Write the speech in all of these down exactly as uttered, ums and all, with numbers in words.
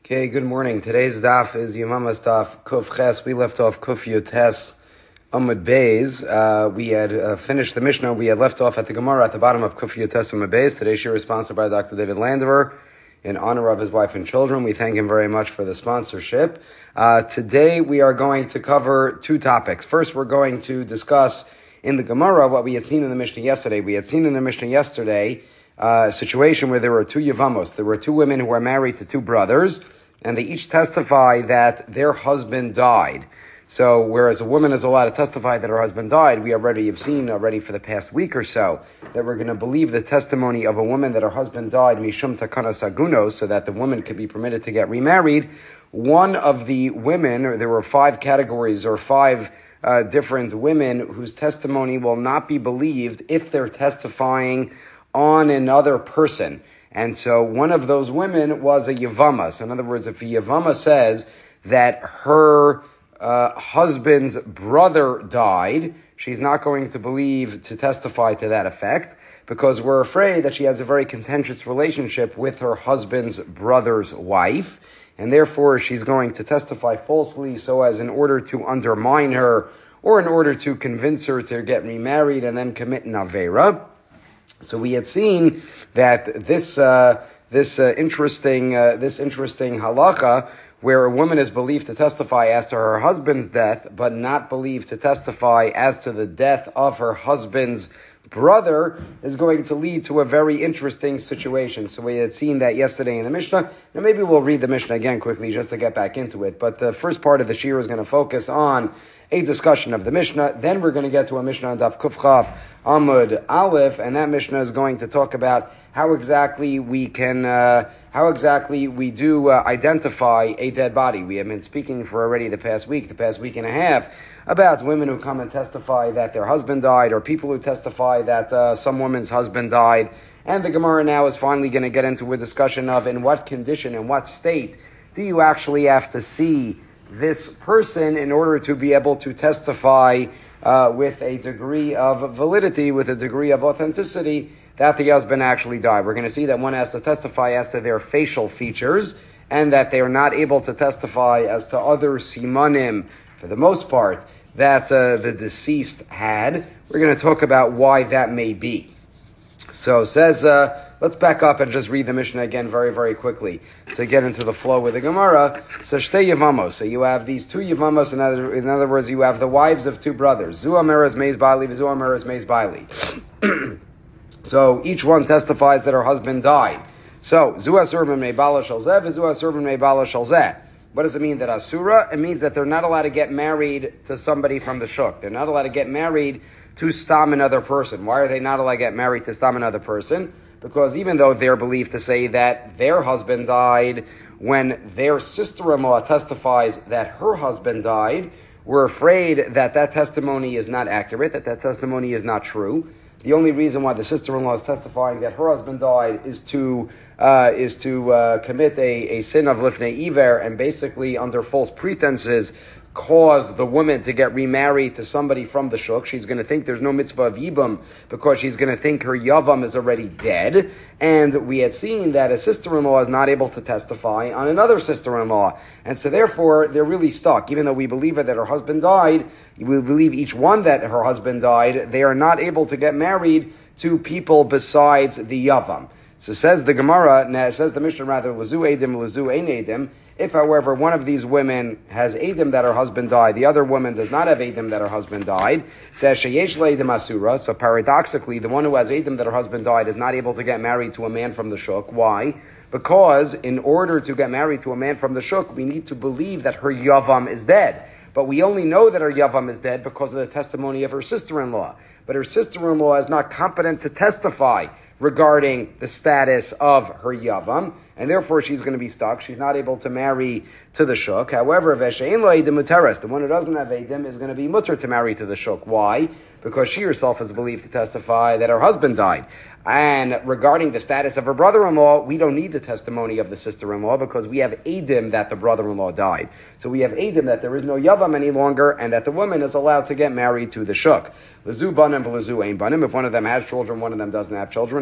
Okay, good morning. Today's daf is Yamamas daf Kuf Ches. We left off Kuf Yotes Amud Beis. Uh, we had uh, finished the Mishnah. We had left off at the Gemara at the bottom of Kuf Yotes Amud Beis. Today's shir is sponsored by Doctor David Landover in honor of his wife and children. We thank him very much for the sponsorship. Uh, today we are going to cover two topics. First, we're going to discuss in the Gemara what we had seen in the Mishnah yesterday. We had seen in the Mishnah yesterday uh, a situation where there were two Yavamos. There were two women who were married to two brothers, and they each testify that their husband died. So, whereas a woman is allowed to testify that her husband died, we already have seen already for the past week or so that we're going to believe the testimony of a woman that her husband died, mishum takanas agunos, so that the woman could be permitted to get remarried. One of the women, or there were five categories or five uh, different women whose testimony will not be believed if they're testifying on another person. And so one of those women was a Yavama. So in other words, if a Yavama says that her uh, husband's brother died, she's not going to believe to testify to that effect, because we're afraid that she has a very contentious relationship with her husband's brother's wife, and therefore she's going to testify falsely so as in order to undermine her, or in order to convince her to get remarried and then commit an Avera. So we had seen that this uh, this uh, interesting uh, this interesting halacha, where a woman is believed to testify as to her husband's death, but not believed to testify as to the death of her husband's brother, is going to lead to a very interesting situation. So we had seen that yesterday in the Mishnah, and maybe we'll read the Mishnah again quickly just to get back into it. But the first part of the shir is going to focus on a discussion of the Mishnah. Then we're going to get to a Mishnah on Daf Kuf Chaf Amud Aleph, and that Mishnah is going to talk about how exactly we can, uh, how exactly we do uh, identify a dead body. We have been speaking for already the past week, the past week and a half, about women who come and testify that their husband died, or people who testify that uh, some woman's husband died. And the Gemara now is finally going to get into a discussion of in what condition, in what state do you actually have to see this person in order to be able to testify uh, with a degree of validity, with a degree of authenticity, that the husband actually died. We're going to see that one has to testify as to their facial features, and that they are not able to testify as to other simanim, for the most part, that uh, the deceased had. We're going to talk about why that may be. So it says, uh, let's back up and just read the Mishnah again very, very quickly to get into the flow with the Gemara. So shtei Yavamos. So you have these two Yavamos. In other, in other words, you have the wives of two brothers. Zu Ameres Meiz Baili, Zu Ameres Meiz Baili. So each one testifies that her husband died. So Zu Asurban Mei Bala Shalzeh, Zu Asurban Mei Bala Shalzeh. What does it mean that Asura? It means that they're not allowed to get married to somebody from the Shuk. They're not allowed to get married to Stam another person. Why are they not allowed to get married to Stam another person? Because even though they're believed to say that their husband died, when their sister-in-law testifies that her husband died, we're afraid that that testimony is not accurate, that that testimony is not true. The only reason why the sister-in-law is testifying that her husband died is to uh, is to uh, commit a, a sin of lifnei iver, and basically under false pretenses cause the woman to get remarried to somebody from the shuk. She's going to think there's no mitzvah of yibum because she's going to think her yavam is already dead. And we had seen that a sister-in-law is not able to testify on another sister-in-law. And so therefore, they're really stuck. Even though we believe that her husband died, we believe each one that her husband died, they are not able to get married to people besides the yavam. So says the Gemara, says the Mishnah rather, Lazu Edim, Lazu Ein Edim. If, however, one of these women has Edim that her husband died, the other woman does not have Edim that her husband died, says Sheyesh Edim Asura. So paradoxically, the one who has Edim that her husband died is not able to get married to a man from the Shuk. Why? Because in order to get married to a man from the Shuk, we need to believe that her Yavam is dead. But we only know that her Yavam is dead because of the testimony of her sister-in-law. But her sister-in-law is not competent to testify regarding the status of her Yavam, and therefore she's going to be stuck. She's not able to marry to the Shuk. However, Veshein lo Edim Muteres, the one who doesn't have Edim, is going to be mutter to marry to the Shuk. Why? Because she herself is believed to testify that her husband died. And regarding the status of her brother-in-law, we don't need the testimony of the sister-in-law because we have Edim that the brother-in-law died. So we have Edim that there is no Yavam any longer and that the woman is allowed to get married to the Shuk. L'zu banim v'l'zu ein banim. If one of them has children, one of them doesn't have children.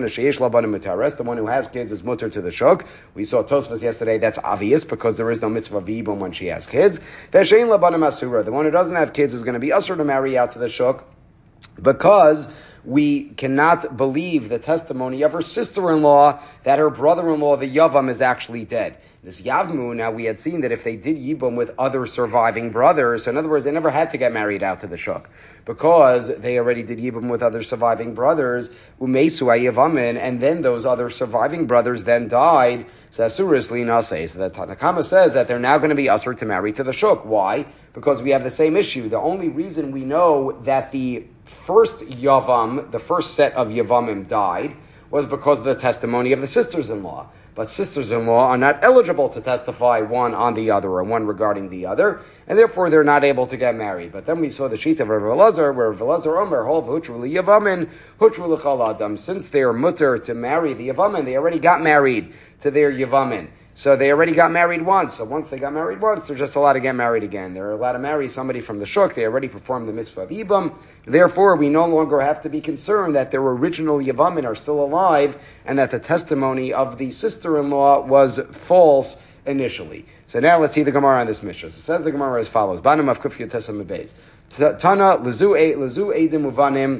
sheyesh labanim mutares, the one who has kids is mutter to the shuk. We saw Tosfos yesterday, that's obvious, because there is no mitzvah v'ibum when she has kids. Ve'shein labanim asura, the one who doesn't have kids is going to be usher to marry out to the shuk, because we cannot believe the testimony of her sister-in-law that her brother-in-law, the Yavam, is actually dead. This Yavmu, now we had seen that if they did Yibum with other surviving brothers, so in other words, they never had to get married out to the Shuk, because they already did Yibum with other surviving brothers, Umesu Yavamin, and then those other surviving brothers then died, so Asuris Linase. So that Tanakama says that they're now going to be usher to marry to the Shuk. Why? Because we have the same issue. The only reason we know that the first Yavam, the first set of Yavamim died, was because of the testimony of the sisters-in-law. But sisters-in-law are not eligible to testify one on the other or one regarding the other, and therefore they're not able to get married. But then we saw the sheet of Rav Elazar, where Rav Elazar Omer, Hol v'hutru l'Yavamin, hutru l'chal adam. Since they are mutter to marry the Yavamin, they already got married to their Yavamin. So they already got married once. So once they got married once, they're just allowed to get married again. They're allowed to marry somebody from the shuk. They already performed the mitzvah of Ibam. Therefore, we no longer have to be concerned that their original Yavamin are still alive and that the testimony of the sister-in-law was false initially. So now let's see the Gemara on this Mishnah. So it says the Gemara as follows. Banim of Kufya Tesam Beis. Tana lezu edim uvanim.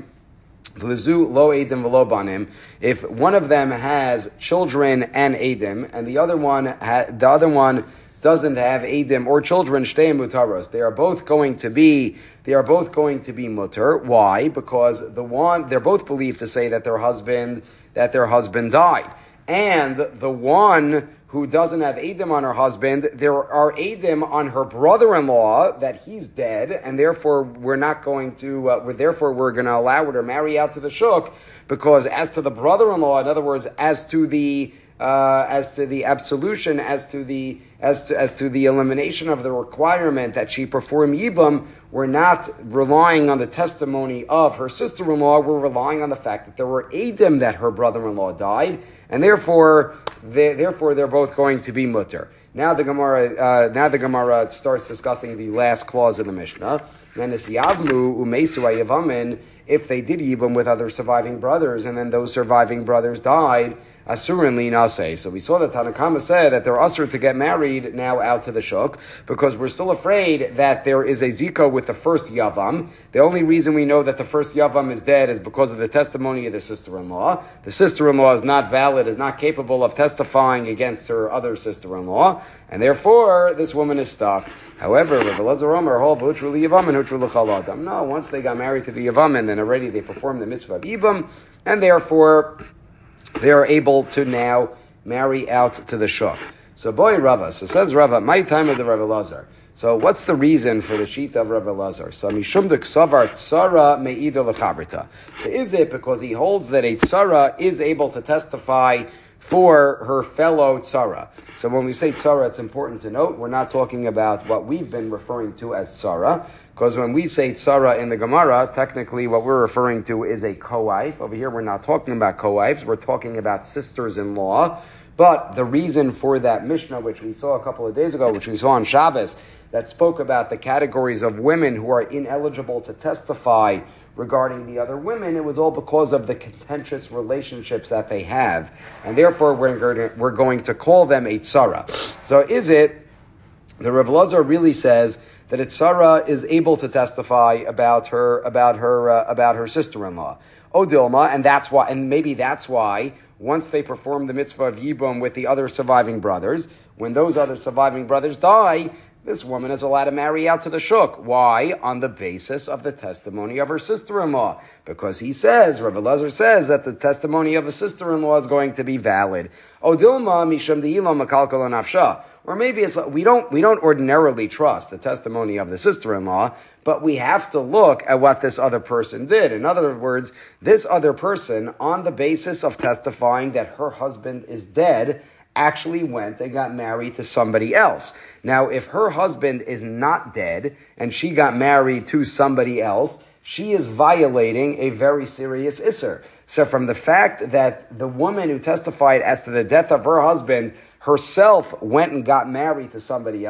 Lo edim v'lo banim. If one of them has children and edim, and the other one ha- the other one doesn't have edim or children, shtei mutaros, they are both going to be they are both going to be mutar. Why? Because the one they're both believed to say that their husband that their husband died, and the one who doesn't have edim on her husband, there are edim on her brother-in-law that he's dead, and therefore we're not going to, uh, we're, therefore we're going to allow her to marry out to the shuk, because as to the brother-in-law, in other words, as to the uh, as to the absolution, as to the as to as to the elimination of the requirement that she perform yibum, we're not relying on the testimony of her sister-in-law. We're relying on the fact that there were edim that her brother-in-law died, and therefore, they, therefore they're both going to be mutter. Now the Gemara, uh, now the Gemara starts discussing the last clause of the Mishnah. Then it's yavmu umesu ayavamin. If they did yibum with other surviving brothers, and then those surviving brothers died, asurin linase. So we saw that Tanakama said that they're usur to get married now out to the shuk, because we're still afraid that there is a zika with the first yavam. The only reason we know that the first yavam is dead is because of the testimony of the sister-in-law. The sister-in-law is not valid, is not capable of testifying against her other sister-in-law, and therefore this woman is stuck. However, Rav Elazar Omer, Hol v'hutru l'Yavamin, hutru l'chal adam. No, once they got married to the Yavamin, then already they performed the mitzvah of Ibam, and therefore they are able to now marry out to the shuk. So boy Rava, so says Rava, my time of the Rav Elazar. So what's the reason for the sheet of Rav Elazar? So mishum de ksavar tzara me'ida l'chabrita. So is it because he holds that a tzara is able to testify for her fellow tzara? So when we say tzara, it's important to note, we're not talking about what we've been referring to as tzara, because when we say tzara in the Gemara, technically what we're referring to is a co-wife. Over here we're not talking about co-wives, we're talking about sisters-in-law. But the reason for that Mishnah, which we saw a couple of days ago, which we saw on Shabbos, that spoke about the categories of women who are ineligible to testify regarding the other women, it was all because of the contentious relationships that they have. And therefore, we're going to, we're going to call them a tzara. So is it, the Rav Elazar really says that a tzara is able to testify about her, about her, uh, about her sister-in-law. O Dilma, and that's why, and maybe that's why, once they perform the mitzvah of Yibum with the other surviving brothers, when those other surviving brothers die, this woman is allowed to marry out to the shuk. Why? On the basis of the testimony of her sister-in-law. Because he says, Rav Elazar says, that the testimony of a sister-in-law is going to be valid. Odilma mishum de'ila makalkal nafsha. Or maybe it's we don't we don't ordinarily trust the testimony of the sister-in-law, but we have to look at what this other person did. In other words, this other person, on the basis of testifying that her husband is dead, actually went and got married to somebody else. Now, if her husband is not dead and she got married to somebody else, she is violating a very serious isser. So from the fact that the woman who testified as to the death of her husband herself went and got married to somebody else,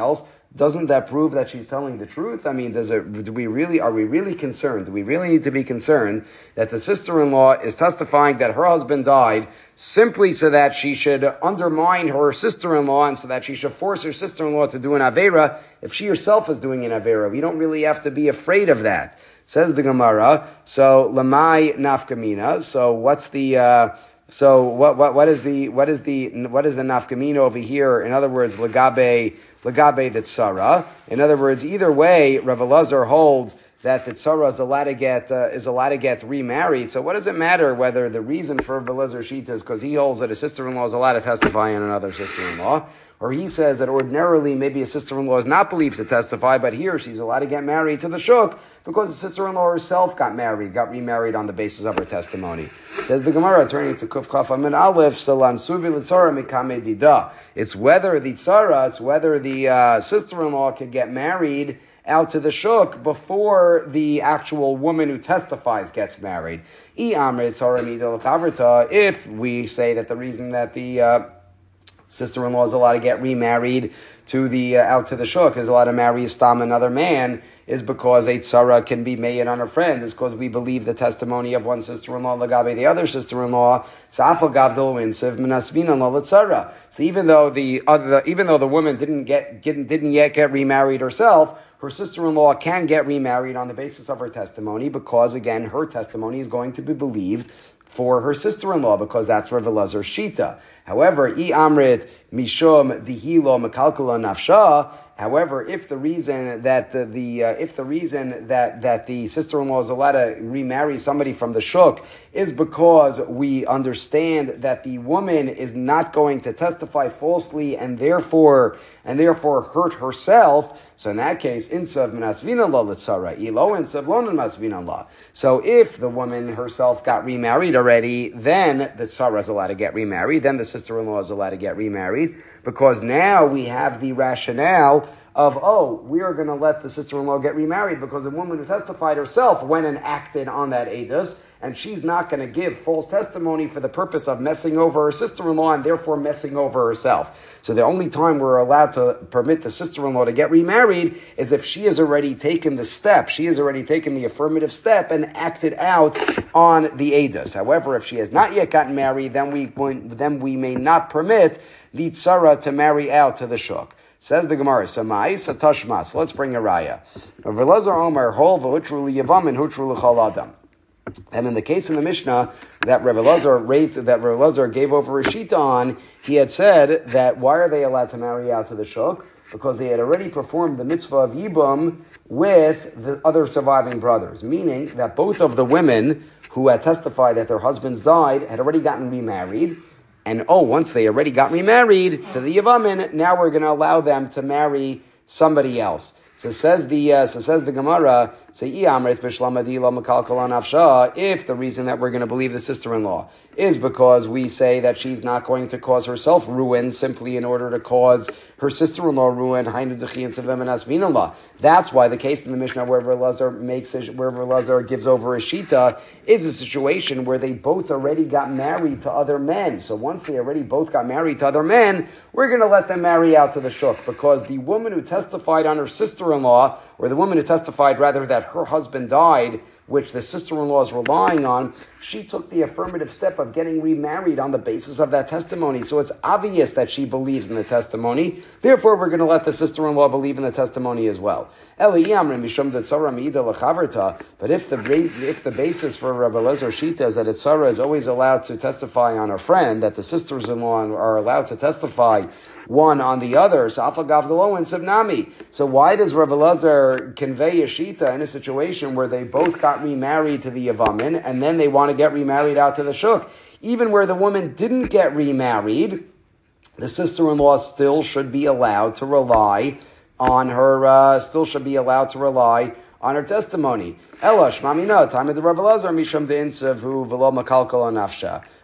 doesn't that prove that she's telling the truth? I mean, does it, do we really, are we really concerned? Do we really need to be concerned that the sister-in-law is testifying that her husband died simply so that she should undermine her sister-in-law and so that she should force her sister-in-law to do an Avera if she herself is doing an Avera? We don't really have to be afraid of that. Says the Gemara, so Lamai Nafkamina, so what's the, uh, so what, what, what is the, what is the, what is the Nafkamina over here? In other words, Lagabe, Lagabe the Tzara. In other words, either way, Rav Elazar holds that the Tzara is allowed to get, uh, is allowed to get remarried. So what does it matter whether the reason for Rav Elazar Shita is because he holds that a sister-in-law is allowed to testify on another sister-in-law, or he says that ordinarily maybe a sister-in-law is not believed to testify, but here she's allowed to get married to the shuk because the sister-in-law herself got married, got remarried on the basis of her testimony. Says the Gemara, turning to Kuf Chaf Amin Aleph, Salan Suvi L'Tzara Mikame Dida. It's whether the Tzara, it's whether the uh, sister-in-law can get married out to the shuk before the actual woman who testifies gets married. If we say that the reason that the uh, sister-in-law is allowed to get remarried to the uh, out to the shuk, is allowed to marry Stam another man, is because a tzara can be made on her friend, is because we believe the testimony of one sister-in-law lagabe the other sister-in-law. So even though the other, even though the woman didn't get, get didn't yet get remarried herself, her sister-in-law can get remarried on the basis of her testimony, because again her testimony is going to be believed for her sister-in-law, because that's Rav Elazar Shita. However, I Amrit Mishum Dihilo Mekalkula Nafsha. However, if the reason that the, the uh, if the reason that, that the sister-in-law is allowed to remarry somebody from the shuk is because we understand that the woman is not going to testify falsely and therefore and therefore hurt herself, so in that case, insav minasvina la l'tzara, ilo insav lonan masvina la. So if the woman herself got remarried already, then the tzara is allowed to get remarried, then the sister-in-law is allowed to get remarried, because now we have the rationale of, oh, we are going to let the sister-in-law get remarried because the woman who testified herself went and acted on that edus, and she's not going to give false testimony for the purpose of messing over her sister-in-law and therefore messing over herself. So the only time we're allowed to permit the sister-in-law to get remarried is if she has already taken the step, she has already taken the affirmative step and acted out on the edus. However, if she has not yet gotten married, then we then we may not permit the tzara to marry out to the shuk. Says the Gemara, Samai Satashmas. Let's bring a raya. Rav Elazar Omer Hol v'hutru liyavamin hutru l'chol adam. And in the case in the Mishnah that Rav Elazar raised, that Rav Elazar gave over Rishita on, he had said that why are they allowed to marry out to the shuk? Because they had already performed the mitzvah of Yibum with the other surviving brothers, meaning that both of the women who had testified that their husbands died had already gotten remarried. And oh, once they already got remarried to the Yavamin, now we're going to allow them to marry somebody else. So says the uh, so says the Gemara. If the reason that we're going to believe the sister-in-law is because we say that she's not going to cause herself ruin simply in order to cause her sister-in-law ruin, that's why the case in the Mishnah where Rav Elazar makes a, where Rav Elazar gives over a shita is a situation where they both already got married to other men. So once they already both got married to other men, we're going to let them marry out to the shuk, because the woman who testified on her sister-in-law, or the woman who testified rather that her husband died, which the sister-in-law is relying on, she took the affirmative step of getting remarried on the basis of that testimony. So it's obvious that she believes in the testimony. Therefore, we're going to let the sister-in-law believe in the testimony as well. But if the if the basis for Rav Elazar Shita is that a tzara is always allowed to testify on her friend, that the sisters-in-law are allowed to testify one on the other, so So why does Rav Elazar convey a shita in a situation where they both got remarried to the Yavamin and then they want to get remarried out to the shuk? Even where the woman didn't get remarried, the sister-in-law still should be allowed to rely on her, uh, still should be allowed to rely on her testimony. Ela shmamina, time of the Rav Elazar misham de'insav hu v'lo makalkal nafsha.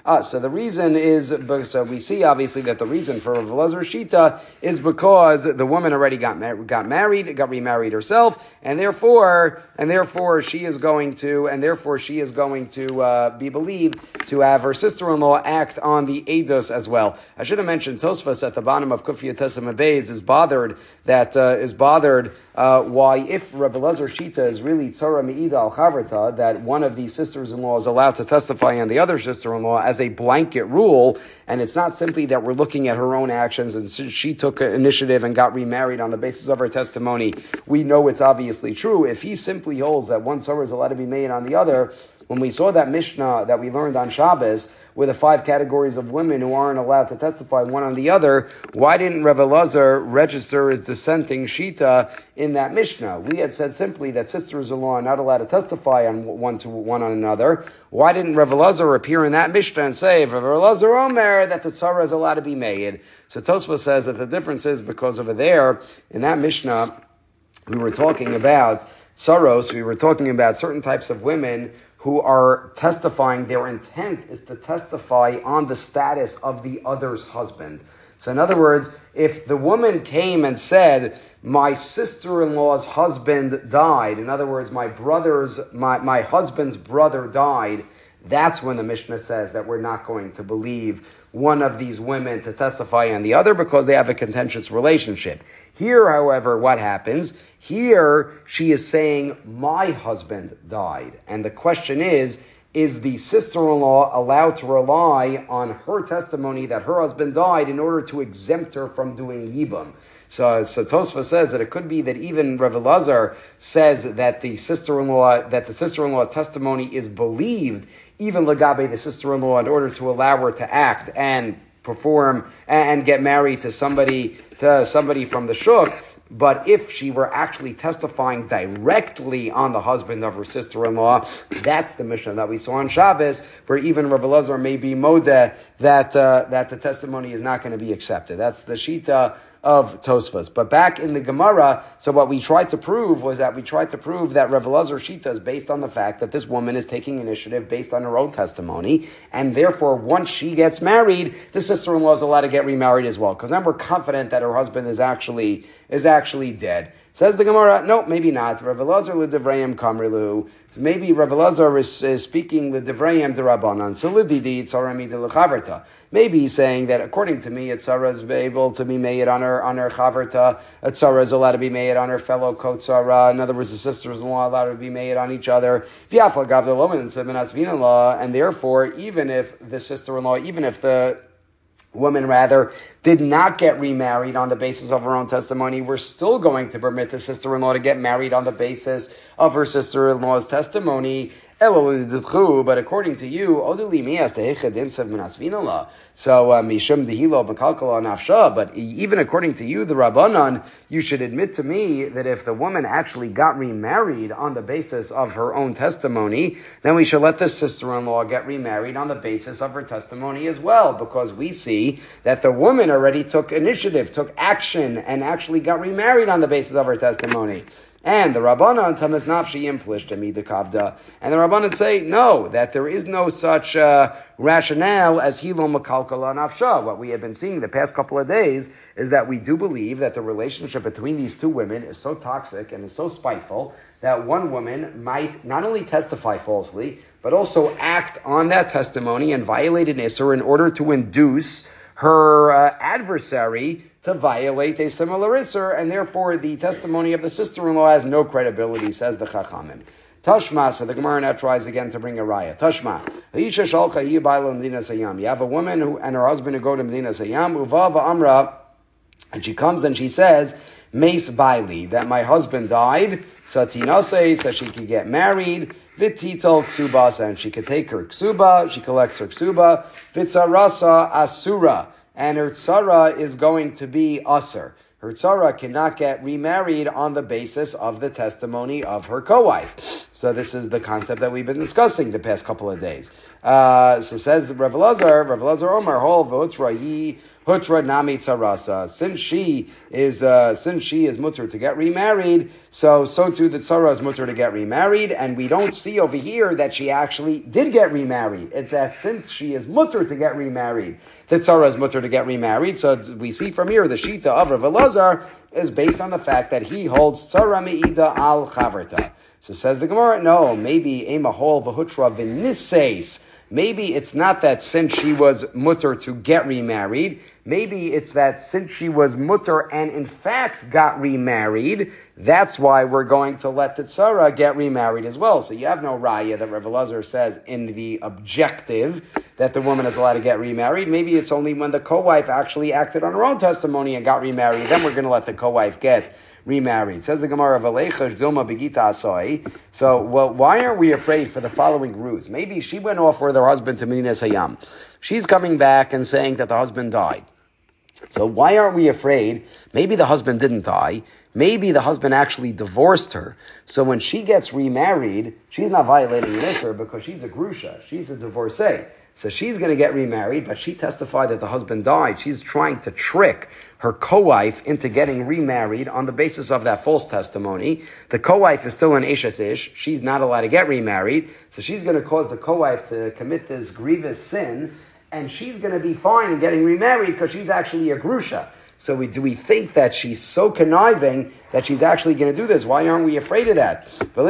Ah, so the reason is, so we see obviously that the reason for Rav Elazar Shita is because the woman already got mar- got married, got remarried herself, and therefore, and therefore she is going to, and therefore she is going to uh, be believed to have her sister-in-law act on the Eidos as well. I should have mentioned Tosfos at the bottom of Kufiyat Tesam Beis is bothered that uh, is bothered uh, why if Rav Elazar Shita is really Tzara Me'ida al Chavrata, that one of these sisters-in-law is allowed to testify on the other sister-in-law as a blanket rule, and it's not simply that we're looking at her own actions and since she took initiative and got remarried on the basis of her testimony, we know it's obviously true. If he simply holds that one Tzara is allowed to be made on the other, when we saw that Mishnah that we learned on Shabbos, with the five categories of women who aren't allowed to testify one on the other, why didn't Rav Elazar register as dissenting Shita in that Mishnah? We had said simply that sisters-in-law are not allowed to testify on one to one on another. Why didn't Rav Elazar appear in that Mishnah and say, Rav Elazar Omer, that the tzara is allowed to be made? So Tosfos says that the difference is because over there, in that Mishnah, we were talking about tzaros, we were talking about certain types of women who are testifying, their intent is to testify on the status of the other's husband. So in other words, if the woman came and said, my sister-in-law's husband died, in other words, my brother's, my, my husband's brother died, that's when the Mishnah says that we're not going to believe one of these women to testify on the other because they have a contentious relationship. Here, however, what happens? Here, she is saying, my husband died. And the question is, is the sister-in-law allowed to rely on her testimony that her husband died in order to exempt her from doing Yibum? So, so Tosfos says that it could be that even Rav Elazar says that the sister-in-law, that the sister-in-law's testimony is believed, even Lagabe, the sister-in-law, in order to allow her to act and perform and get married to somebody to somebody from the shuk. But if she were actually testifying directly on the husband of her sister-in-law, that's the Mishnah that we saw on Shabbos, where even Rav Elazar may be modeh that uh, that the testimony is not going to be accepted. That's the Shita of Tosfos. But back in the Gemara, so what we tried to prove was that we tried to prove that Rav Elazar Shita is based on the fact that this woman is taking initiative based on her own testimony, and therefore once she gets married, the sister-in-law is allowed to get remarried as well, because then we're confident that her husband is actually is actually dead. Says the Gemara, no, maybe not. Rav Elazar l'divrayim kamrilu. So maybe Rav Elazar is, is speaking l'divrayim d'Rabbanan. So l'didi tzara mita l'chaverta. Maybe he's saying that according to me, a tzara is able to be made on her on her chaverta. A tzara is allowed to be made on her fellow kotzara. In other words, the sisters-in-law allowed to be made on each other. And therefore, even if the sister-in-law, even if the woman rather did not get remarried on the basis of her own testimony, we're still going to permit the sister-in-law to get married on the basis of her sister-in-law's testimony. But according to you, so mishum dehilo b'kalkala nafsha. But even according to you, the Rabbanan, you should admit to me that if the woman actually got remarried on the basis of her own testimony, then we should let the sister-in-law get remarried on the basis of her testimony as well, because we see that the woman already took initiative, took action, and actually got remarried on the basis of her testimony. And the Rabbanan tamas nafshi implish to me the kavda, and the Rabbanan say no, that there is no such uh, rationale as hilo makalkala nafsha. What we have been seeing the past couple of days is that we do believe that the relationship between these two women is so toxic and is so spiteful that one woman might not only testify falsely, but also act on that testimony and violate an isser in order to induce her uh, adversary to violate a similar isser, and therefore the testimony of the sister-in-law has no credibility, says the Chachamim. Tashma, so the Gemara now tries again to bring a raya. Tashma, you have a woman who and her husband who go to Medina Sayyam, Uva Amra, and she comes and she says, Mace Baili, that my husband died, Satinase, so she could get married, Vititol Ksubas, and she could take her Ksuba, she collects her Ksuba, Vitsarasa Asura, and her tzara is going to be usher. Her tzara cannot get remarried on the basis of the testimony of her co-wife. So this is the concept that we've been discussing the past couple of days. Uh, so says Rav Elazar, Rav Elazar Omar, Hol Votrayi Hutra nami tzarasa. Since she is uh, since she is mutter to get remarried, so so too the tzara is mutter to get remarried, and we don't see over here that she actually did get remarried. It's that since she is mutter to get remarried, the tzara is mutter to get remarried. So we see from here the shita of Rav Elazar is based on the fact that he holds tzara meida al chaverta. So says the Gemara, no, maybe ema hol v'hutra v'nisseis. Maybe it's not that since she was mutter to get remarried, maybe it's that since she was mutter and in fact got remarried, that's why we're going to let the tzara get remarried as well. So you have no raya that Rav Elazar says in the objective that the woman is allowed to get remarried. Maybe it's only when the co-wife actually acted on her own testimony and got remarried, then we're going to let the co-wife get remarried. Says the Gemara of Alecha Dilma Begita Asoi. So, well, why aren't we afraid for the following ruse? Maybe she went off with her husband to Medinas Hayam. She's coming back and saying that the husband died. So why aren't we afraid? Maybe the husband didn't die. Maybe the husband actually divorced her. So when she gets remarried, she's not violating the Isser because she's a grusha. She's a divorcee. So she's going to get remarried, but she testified that the husband died. She's trying to trick her co-wife into getting remarried on the basis of that false testimony. The co-wife is still an Eshes Ish. She's not allowed to get remarried. So she's going to cause the co-wife to commit this grievous sin, and she's going to be fine in getting remarried because she's actually a grusha. So we, do we think that she's so conniving that she's actually going to do this? Why aren't we afraid of that?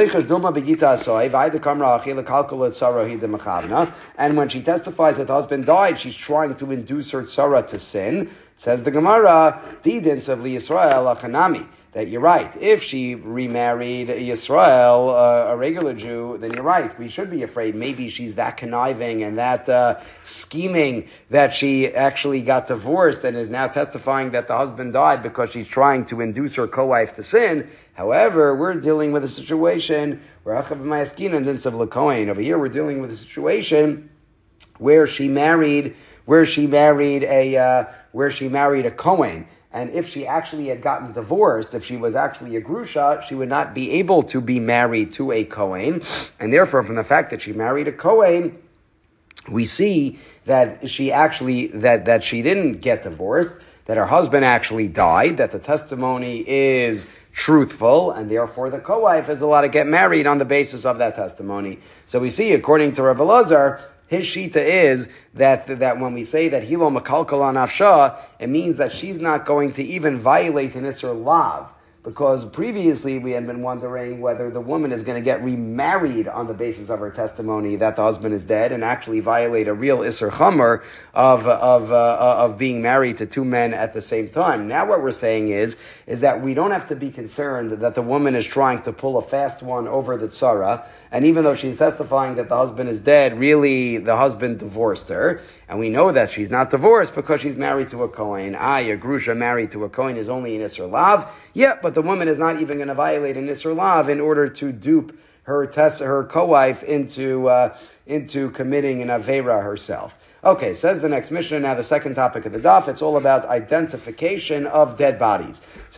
And when she testifies that the husband died, she's trying to induce her tzara to sin. Says the Gemara, Didins of Yisrael achanami. That you're right. If she remarried Yisrael, uh, a regular Jew, then you're right. We should be afraid. Maybe she's that conniving and that uh, scheming that she actually got divorced and is now testifying that the husband died because she's trying to induce her co-wife to sin. However, we're dealing with a situation where over here we're dealing with a situation where she married, where she married a, uh, where she married a Kohen. And if she actually had gotten divorced, if she was actually a grusha, she would not be able to be married to a Kohen. And therefore, from the fact that she married a Kohen, we see that she actually, that, that she didn't get divorced, that her husband actually died, that the testimony is truthful, and therefore the co-wife is allowed to get married on the basis of that testimony. So we see, according to Rav Elazar, his shita is that that when we say that hilo makalkal on afsha, it means that she's not going to even violate an isser lav. Because previously we had been wondering whether the woman is going to get remarried on the basis of her testimony that the husband is dead and actually violate a real Isser Chomer of, of, uh, of being married to two men at the same time. Now what we're saying is, is that we don't have to be concerned that the woman is trying to pull a fast one over the tzara. And even though she's testifying that the husband is dead, really the husband divorced her. And we know that she's not divorced because she's married to a Kohen. Ah, a grusha married to a Kohen is only an Isser Lav. Yeah, but the woman is not even going to violate an Isser Lav in order to dupe her test, her co-wife into, uh, into committing an Avera herself. Okay, says the next Mishnah, now the second topic of the daf, it's all about identification of dead bodies. So,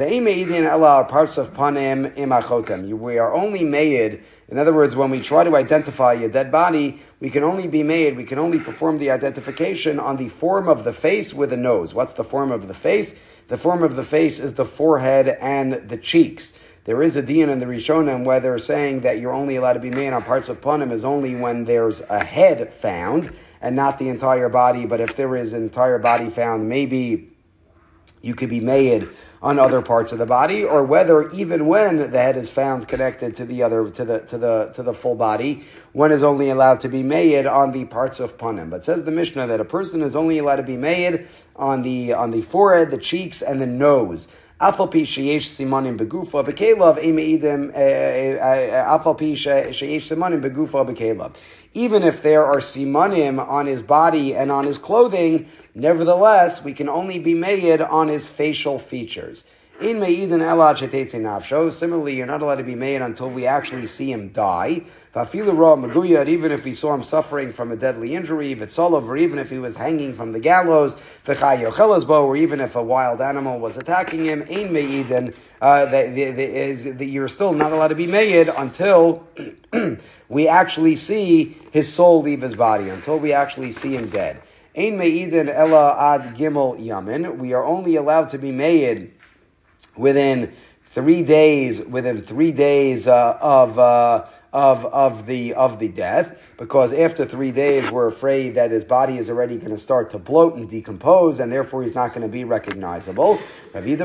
parts of panim imachotem. We are only made, in other words, when we try to identify a dead body, we can only be made, we can only perform the identification on the form of the face with the nose. What's the form of the face? The form of the face is the forehead and the cheeks. There is a din in the Rishonim where they're saying that you're only allowed to be made on parts of panim is only when there's a head found and not the entire body. But if there is an entire body found, maybe you could be made on other parts of the body, or whether even when the head is found connected to the other, to the to the to the full body, one is only allowed to be made on the parts of panim. But says the Mishnah that a person is only allowed to be made on the on the forehead, the cheeks, and the nose. Even if there are simanim on his body and on his clothing, nevertheless, we can only be made on his facial features. Similarly, you're not allowed to be made until we actually see him die. Even if we saw him suffering from a deadly injury, or even if he was hanging from the gallows, or even if a wild animal was attacking him, uh, the, the, the, is, the, you're still not allowed to be made until we actually see his soul leave his body, until we actually see him dead. Ein me'idin ela ad gimel yamin. We are only allowed to be made within three days, within three days uh, of uh, of of the of the death, because after three days we're afraid that his body is already going to start to bloat and decompose, and therefore he's not going to be recognizable. And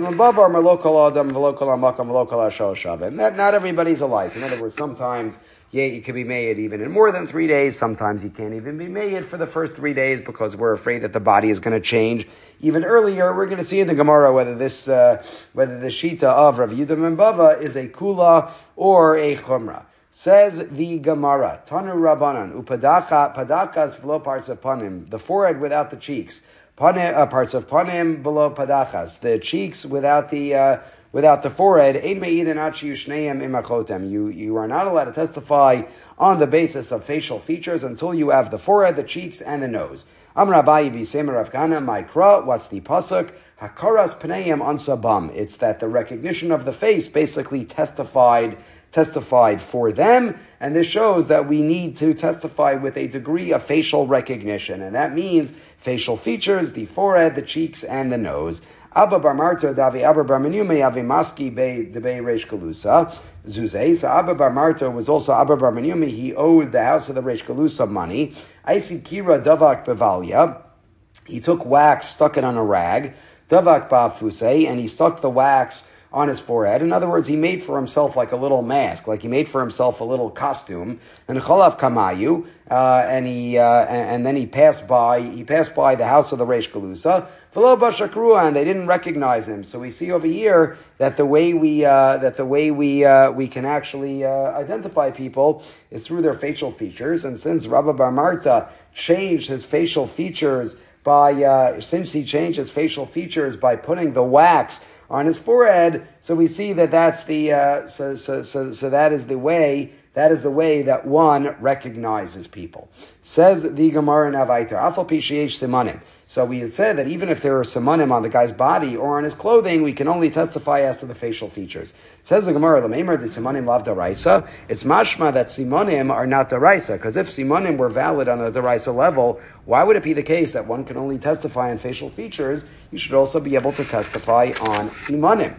that not everybody's alike. In other words, sometimes yeah, you can be made even in more than three days. Sometimes you can't even be made for the first three days because we're afraid that the body is going to change even earlier. We're going to see in the Gemara whether this uh, whether the shita of Rav Yehuda ben Bava is a kula or a chumrah. Says the Gemara, Tanu Rabbanan, Upadacha, Padakas below parts of panim, the forehead without the cheeks, panim, uh, parts of panim below padachas, the cheeks without the uh, without the forehead. Ein me'idin achi yushneim imachotem. You you are not allowed to testify on the basis of facial features until you have the forehead, the cheeks, and the nose. Amar Abaye b'semer Rav Kahana Ma'ikra. What's the pasuk? Hakaras pneim ansabam. It's that the recognition of the face basically testified. testified for them, and this shows that we need to testify with a degree of facial recognition, and that means facial features, the forehead, the cheeks, and the nose. Abba bar Marta davi Abba bar Menume ave maski be debei reish galusa zuzei. So Abba bar Marta was also Abba bar Menume. He owed the house of the reish galusa money. Aisi kira davak bevalia. He took wax, stuck it on a rag. Davak ba'fusei, and he stuck the wax on his forehead. In other words, he made for himself like a little mask, like he made for himself a little costume. And chalav kamayu, uh, and he uh, and, and then he passed by. He passed by the house of the Reish Galusa, v'lo bashakrua, and they didn't recognize him. So we see over here that the way we uh, that the way we uh, we can actually uh, identify people is through their facial features. And since Rabba Bar Marta changed his facial features by uh, since he changed his facial features by putting the wax on his forehead, so we see that that's the uh, so so so so that is the way that is the way that one recognizes people. Says the Gemara in Avaita, Afal pi sheyesh simanim. So we had said that even if there are simanim on the guy's body or on his clothing, we can only testify as to the facial features. Says the Gemara, L'meimer the simanim lav daraisa. It's mashma that simanim are not daraisa, because if simanim were valid on a daraisa level, why would it be the case that one can only testify on facial features? You should also be able to testify on simanim.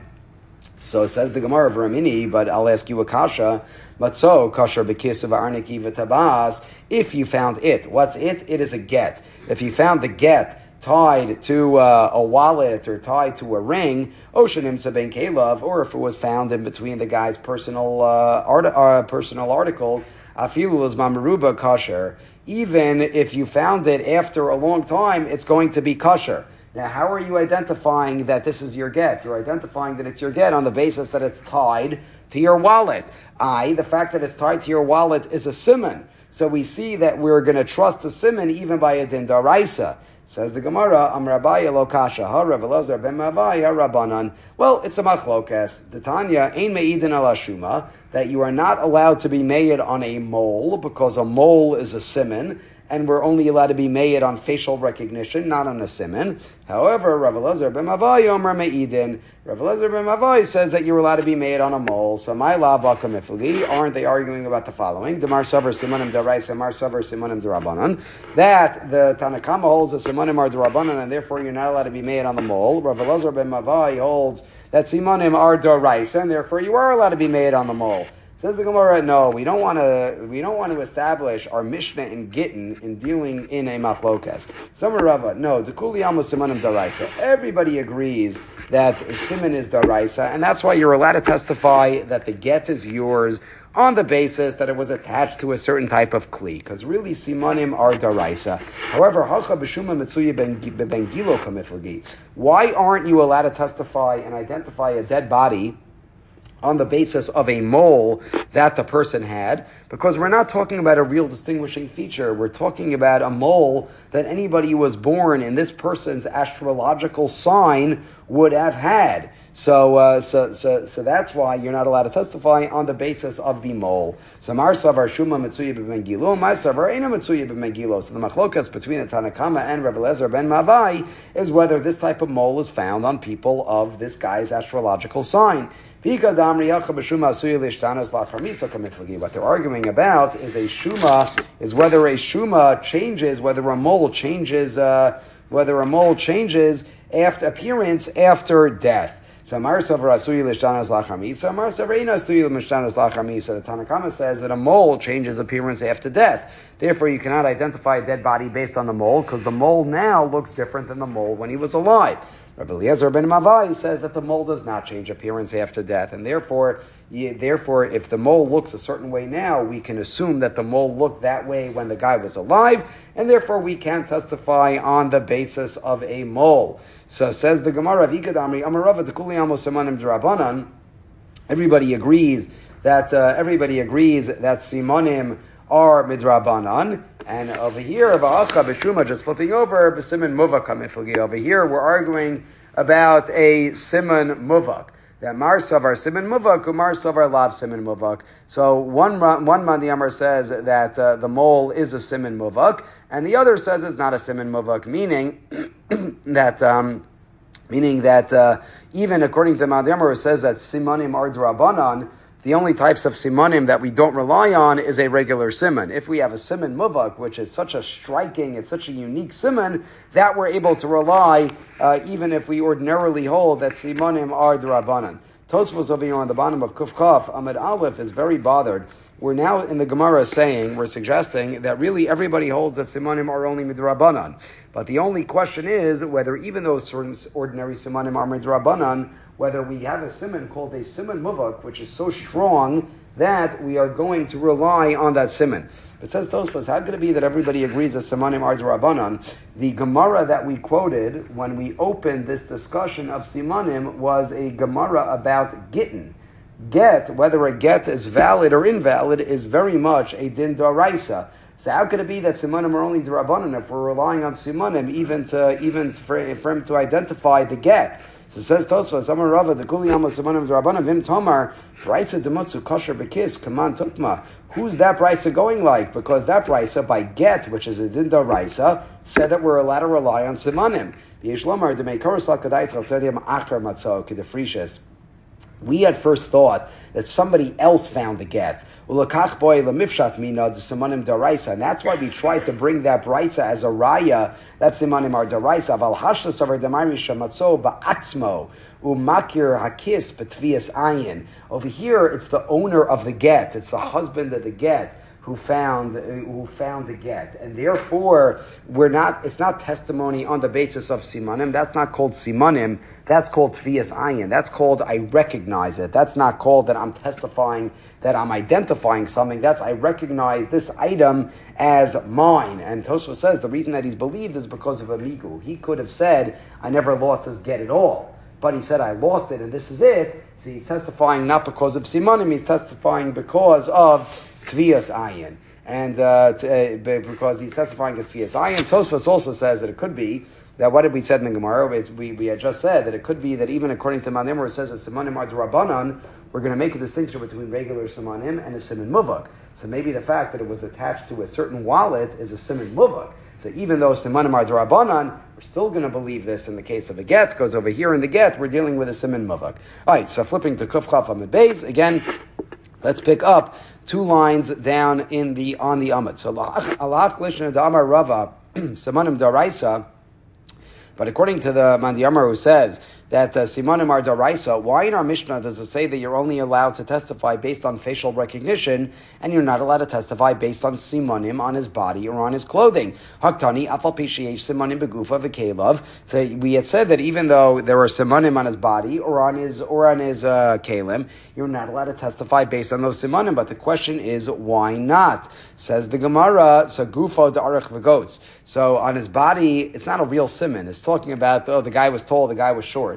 So says the Gemara of Ramini, but I'll ask you a kasha. Matzo kasher bekis of arniki v'tabas. If you found it, what's it? It is a get. If you found the get tied to uh, a wallet or tied to a ring, oshanim saben kelav, or if it was found in between the guy's personal uh, art, uh, personal articles, afilu is mamaruba kasher. Even if you found it after a long time, it's going to be kasher. Now, how are you identifying that this is your get? You're identifying that it's your get on the basis that it's tied to your wallet. I, the fact that it's tied to your wallet is a simon. So we see that we're going to trust a simon even by a din daraisa. Says the Gemara, Am Rabaya lo kasha, ha Rav Elazar ben Mavaya Rabbanan. Well, it's a machlokas. The Tanya, ein me'idin ala shuma, that you are not allowed to be made on a mole, because a mole is a simon, and we're only allowed to be made on facial recognition, not on a simon. However, Rav Elazar ben Mavai Omer me'idin. Rav Elazar ben Mavai says that you're allowed to be made on a mole. So my la baka mifli. Aren't they arguing about the following? Demar savar simonim deraisa, mar savar simonim derabanan. That the Tanakama holds the simonim are derabanan, and therefore you're not allowed to be made on the mole. Rav Elazar ben Mavai holds that simonim are deraisa, and therefore you are allowed to be made on the mole. Says the Gemara, no, we don't want to. We don't want to establish our Mishnah in Gittin in dealing in a machlokas. Some Rava, no, dekuli almo simanim daraisa. Everybody agrees that siman is daraisa, and that's why you're allowed to testify that the get is yours on the basis that it was attached to a certain type of kli, because really simanim are daraisa. However, hacha b'shuma mitzuya ben gilo kamiflagi. Why aren't you allowed to testify and identify a dead body on the basis of a mole that the person had? Because we're not talking about a real distinguishing feature. We're talking about a mole that anybody who was born in this person's astrological sign would have had. So, uh, so, so, so that's why you're not allowed to testify on the basis of the mole. So, Mar Savar Shuma Mitsuya b'Megilo, Mar Savar Eina Mitsuya b'Megilo. So, the machlokas between the Tanakama and Rebbe Lezer ben Mavai is whether this type of mole is found on people of this guy's astrological sign. What they're arguing about is a shuma, is whether a shuma changes, whether a mole changes, uh, whether a mole changes after appearance after death. So Mar Savar Asuyi Lishtanas Lachar Misa, Mar Savar Eina Asuyi Lishtanas Lachar Misa. The Tanakama says that a mole changes appearance after death. Therefore, you cannot identify a dead body based on the mole, because the mole now looks different than the mole when he was alive. Rabbi Eliezer ben Mavai says that the mole does not change appearance after death, and therefore, you, therefore, if the mole looks a certain way now, we can assume that the mole looked that way when the guy was alive, and therefore we can't testify on the basis of a mole. So says the Gemara, Vikadamri Amarava Dekuli Amos Simonim Drabanan. Everybody agrees that uh, everybody agrees that Simonim are midrabanan, and over here, va'acha b'shuma, just flipping over, b'siman muvak hamiflagi. Over here, we're arguing about a siman muvak. That mar savar siman muvak, umar savar lav siman muvak. So one one Mandi Amar says that uh, the mole is a siman muvak, and the other says it's not a siman muvak, meaning that um, meaning that uh, even according to Mandi Amar, who says that simanim are drabanan, the only types of simanim that we don't rely on is a regular siman. If we have a siman muvak, which is such a striking, it's such a unique siman, that we're able to rely, uh, even if we ordinarily hold that simanim are drabanan. Tosfos over here on the bottom of Kuf Kaf, Ahmed Aleph is very bothered. We're now in the Gemara saying, we're suggesting that really everybody holds that simanim are only midrabanan. But the only question is whether even those certain ordinary simanim are midrabanan, whether we have a siman called a siman muvak, which is so strong that we are going to rely on that siman. It says Tosfos, how could it be that everybody agrees that simanim are drabanan? The Gemara that we quoted when we opened this discussion of simanim was a Gemara about gittin. Get, whether a get is valid or invalid, is very much a din d'oraisa. So how could it be that simanim are only drabanan if we're relying on simanim even to even to, for, for him to identify the get? So it says Tosfos, Amar Rava, the Kuli Amos Simanim Drabanan Vim Tomar, Brisa Demutsu Kosher Bekis, Kaman Tukma. Who's that Brisa going like? Because that Brisa, by get, which is a Dinda Raisa, said that we're allowed to rely on Simanim. Yeshlomar, the Mekorosal Kadait Raltediam Achar Matzo, Kedefrishes. We at first thought that somebody else found the get. And that's why we tried to bring that brisa as a raya. That's simanim ar daraisa. Aval hashlas over demarisha matzo ba'atzmo umakir hakis betvias ayin. Over here, it's the owner of the get. It's the husband of the get who found who found the get, and therefore we're not. It's not testimony on the basis of simanim. That's not called simanim. That's called tvias ayin. That's called I recognize it. That's not called that I'm testifying that I'm identifying something. That's I recognize this item as mine. And Tosfos says the reason that he's believed is because of amigu. He could have said I never lost this get at all, but he said I lost it and this is it. So he's testifying not because of simanim. He's testifying because of Tvias Ayin. And uh, t- uh, because he's testifying as Tvias Ayin, Tosfos also says that it could be that what did we said in the Gemara? It's, we, we had just said that it could be that even according to Manim, where it says that Simanim are Drabanan, we're going to make a distinction between regular Simanim and a Siman Muvak. So maybe the fact that it was attached to a certain wallet is a Siman Muvak. So even though Simanim are Drabanan, we're still going to believe this in the case of a get, because over here in the get, we're dealing with a Siman Muvak. All right, so flipping to Kuf Chaf Amid Beis, again, let's pick up two lines down in the on the Amud. So Alach Lishna Damar Rava Simanim Daraisa. But according to the Mandiyamar who says that uh, Simanim are Daraisa, why in our Mishnah does it say that you're only allowed to testify based on facial recognition and you're not allowed to testify based on Simanim on his body or on his clothing? Haktani, Afal Pishiyesh Simanim Begufa V'Kelev. So we had said that even though there were Simanim on his body or on his or on his uh, Kalim, you're not allowed to testify based on those Simanim. But the question is, why not? Says the Gemara, Sagufo Da'arech V'Goats. So on his body, it's not a real Siman. It's talking about, oh, the guy was tall, the guy was short.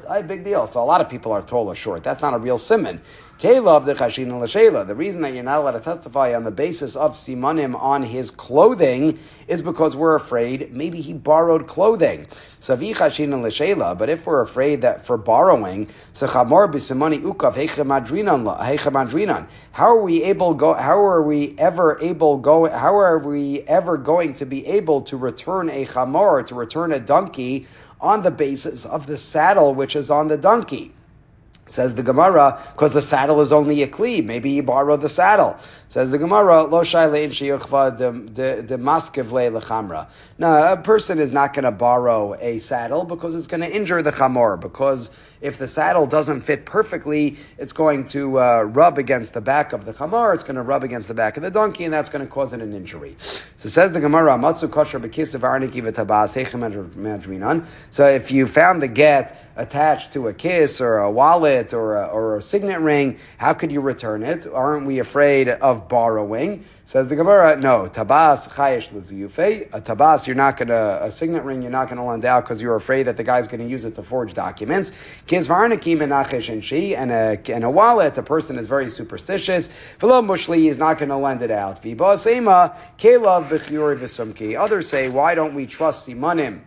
I big deal. So a lot of people are tall or short. That's not a real siman. Kelev the chashin l'sheila. The reason that you're not allowed to testify on the basis of simanim on his clothing is because we're afraid maybe he borrowed clothing. So vi chashin l'sheila. But if we're afraid that for borrowing, so chamor b'simani ukav heichamadrinan heichamadrinan. How are we able go? How are we ever able go? How are we ever going to be able to return a chamor, to return a donkey on the basis of the saddle which is on the donkey? Says the Gemara, because the saddle is only a kli. Maybe he borrowed the saddle. Says the Gemara, lo shai le'in sheyuchva de maskev lechamra. Now, a person is not going to borrow a saddle because it's going to injure the chamor. Because if the saddle doesn't fit perfectly, it's going to uh, rub against the back of the chamor. It's going to rub against the back of the donkey, and that's going to cause it an injury. So says the Gemara, matzu kosher b'kisav arniki v'tabas heichamadrinan. So if you found the get attached to a kiss or a wallet or a, or a signet ring, how could you return it? Aren't we afraid of borrowing? Says the Gemara, no. Tabas chayesh l'ziyufei. A tabas, you're not going to, a signet ring, you're not going to lend out because you're afraid that the guy's going to use it to forge documents. Kiz varniki menachesh and she, and a and a wallet, a person is very superstitious. V'lo mushli is not going to lend it out. V'ba seima kelav b'chiori v'sumki. Others say, why don't we trust simanim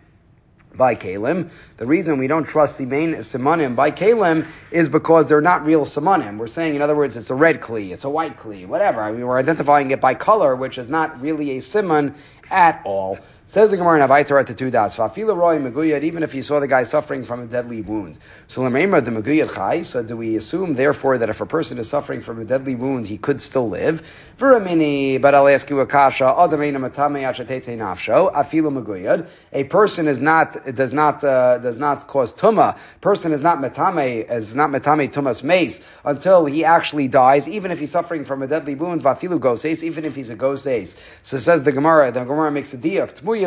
by Kalim? The reason we don't trust simanim by Kalim is because they're not real simanim. We're saying, in other words, it's a red kli, it's a white kli, whatever. I mean, we're identifying it by color, which is not really a siman at all. Says the Gemara in Avaitar at the two dots. Fa'afila roi meguyad, even if you saw the guy suffering from a deadly wound. So l'meimra de meguyad chai. So do we assume, therefore, that if a person is suffering from a deadly wound, he could still live? V'ramini, but I'll ask you a kasha. Adameina matame achatete nafsho. Afila meguyad. A person is not does not uh, does not cause tuma. Person is not matame is not matame tumas mace until he actually dies, even if he's suffering from a deadly wound. Vafilu goses, even if he's a goses. So says the Gemara. The Gemara makes a diak. He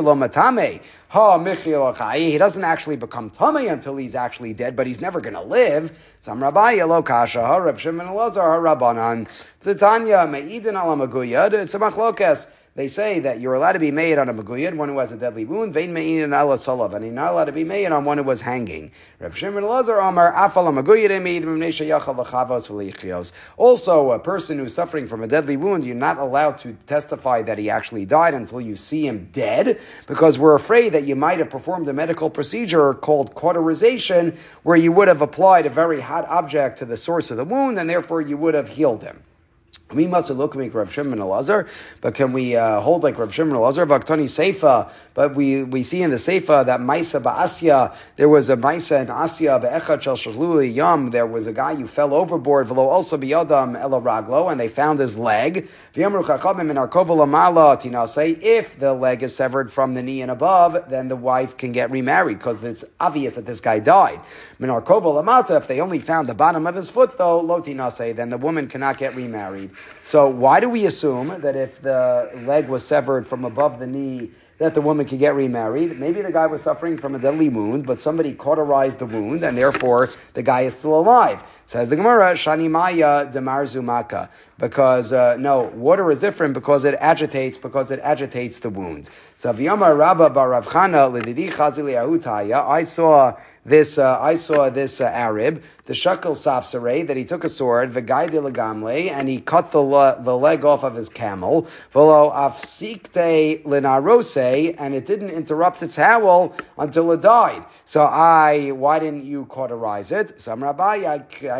doesn't actually become tamei until he's actually dead, but he's never going to live. Some Rabbi lo kasha ha Reb Shimon Elazar ha Rabbanan. The Tanya me'idin ala maguyad. It's a machlokas. They say that you're allowed to be made on a maguyad, one who has a deadly wound, vein me'idin ala salav, and you're not allowed to be made on one who was hanging. Reb Shimon Elazar Amar afal maguyad me'idin m'nei yachal l'chavos v'leichios. Also, a person who's suffering from a deadly wound, you're not allowed to testify that he actually died until you see him dead, because we're afraid that you might have performed a medical procedure called cauterization, where you would have applied a very hot object to the source of the wound, and therefore you would have healed him. We must look like Rav Shimon Elazar, but can we uh, hold like Rav Shimon Elazar? Baktani Seifa, but we, we see in the Seifa that Maisa Ba'asya, there was a Maisa in Asya Be'echad Shel Shaluli Yam, there was a guy who fell overboard, v'lo also biyadam ela raglo, and they found his leg. V'yamru chachamim in Arkova Lamala Tinasei, if the leg is severed from the knee and above, then the wife can get remarried, because it's obvious that this guy died. Min Arkova Lamata, if they only found the bottom of his foot though, lo Tinasei, then the woman cannot get remarried. So why do we assume that if the leg was severed from above the knee, that the woman could get remarried? Maybe the guy was suffering from a deadly wound, but somebody cauterized the wound, and therefore the guy is still alive. Says the Gemara, Shani Maya Demar Zumaka. Because, uh, no, water is different because it agitates, because it agitates the wound. So V'yamar Rabba Bar Rav Chana L'didi Chazili Ahutaya. I saw this, uh, I saw this uh, Arab, the Shakel Safsare, that he took a sword, V'gai de Lagamle, and he cut the le- the leg off of his camel, V'lo Afsikte Linarose, and it didn't interrupt its howl until it died. So I, why didn't you cauterize it? Some Rabbi,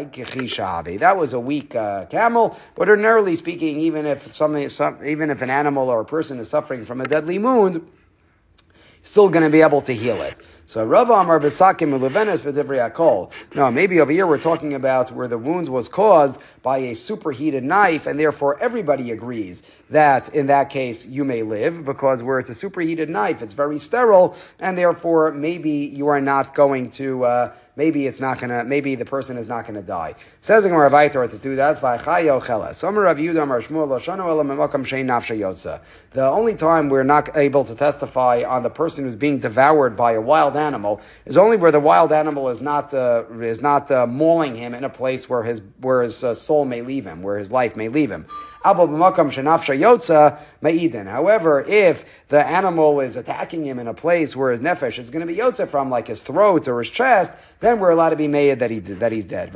that was a weak uh, camel, but ordinarily speaking, even if something, some, even if an animal or a person is suffering from a deadly wound, still going to be able to heal it. So Rav Amar Besakim Ulevenes v'Divrei Hakol. No, maybe over here we're talking about where the wound was caused by a superheated knife, and therefore everybody agrees that in that case you may live, because where it's a superheated knife, it's very sterile, and therefore maybe you are not going to, uh, maybe it's not gonna, maybe the person is not gonna die. Says the Gemara Vaytor to do that. The only time we're not able to testify on the person who's being devoured by a wild animal is only where the wild animal is not uh, is not uh, mauling him in a place where his where his uh, soul may leave him, where his life may leave him. However, if the animal is attacking him in a place where his nefesh is going to be yotza from, like his throat or his chest, then we're allowed to be made that he that he's dead.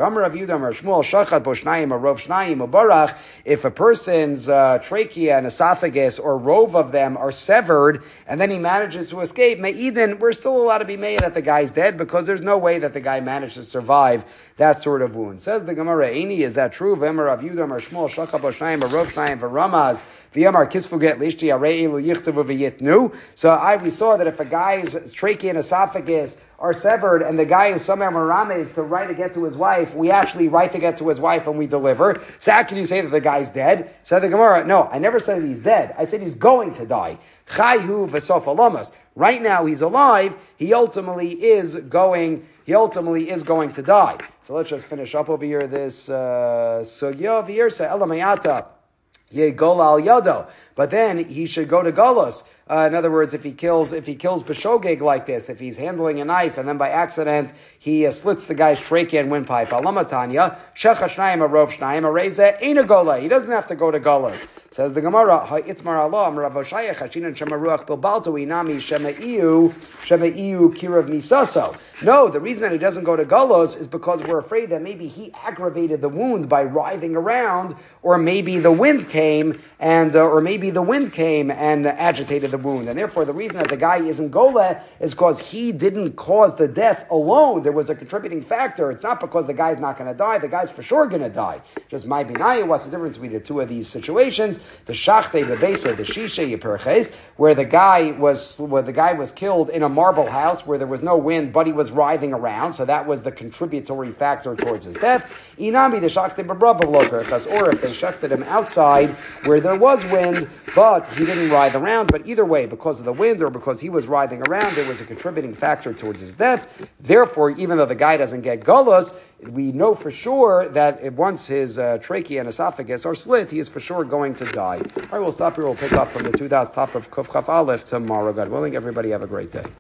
If a person's uh, trachea and esophagus or rove of them are severed, and then he manages to escape, me'idin, we're still allowed to be made that the guy's dead because there's no way that the guy managed to survive that sort of wound. Says the Gemara, Eini, is that true? V'emar Rav Yehuda, Amar Shmuel, Shachar bo shnayim, Arov shnayim, v'ramaz, v'yamar kisfuget lishti, arei elu yichtavu v'yitnu. So I, we saw that if a guy's trachea and esophagus are severed and the guy is somehow marames to write to get to his wife, we actually write to get to his wife and we deliver. So how can you say that the guy's dead? Said the Gemara, no, I never said that he's dead. I said he's going to die. Chayhu v'sof alamas. Right now he's alive. He ultimately is going, he ultimately is going to die. So let's just finish up over here this, uh, so Yov Yirsa Elamayata. Ye gol al yado, but then he should go to golos. Uh, in other words, if he kills, if he kills b'shogeg like this, if he's handling a knife and then by accident he uh, slits the guy's trachea and windpipe. Alamatanya shecha shnayim arov shnayim areze ein a gola. He doesn't have to go to golos. Says the Gemara, ha'itmar Allah Rav Hoshaya chashinan shemaruach bilbalto inami shemaiu shemaiu kirav misaso. No, the reason that he doesn't go to golos is because we're afraid that maybe he aggravated the wound by writhing around, or maybe the wind came and, uh, or maybe the wind came and agitated the wound, and therefore the reason that the guy isn't gola is because he didn't cause the death alone. There was a contributing factor. It's not because the guy's not going to die. The guy's for sure going to die. Just my binaya. What's the difference between the two of these situations? The shachte, the besa, the shisha yiperches, where the guy was where the guy was killed in a marble house where there was no wind, but he was writhing around, so that was the contributory factor towards his death. Inami the shachte bebrabavlokerchas, or if they shachted him outside where there was wind, but he didn't writhe around. But either way, because of the wind or because he was writhing around, there was a contributing factor towards his death. Therefore, even though the guy doesn't get golos, we know for sure that if once his uh, trachea and esophagus are slit, he is for sure going to die. All right, we'll stop here. We'll pick up from the two dots top of Kuf Chaf Aleph tomorrow. God willing, everybody have a great day.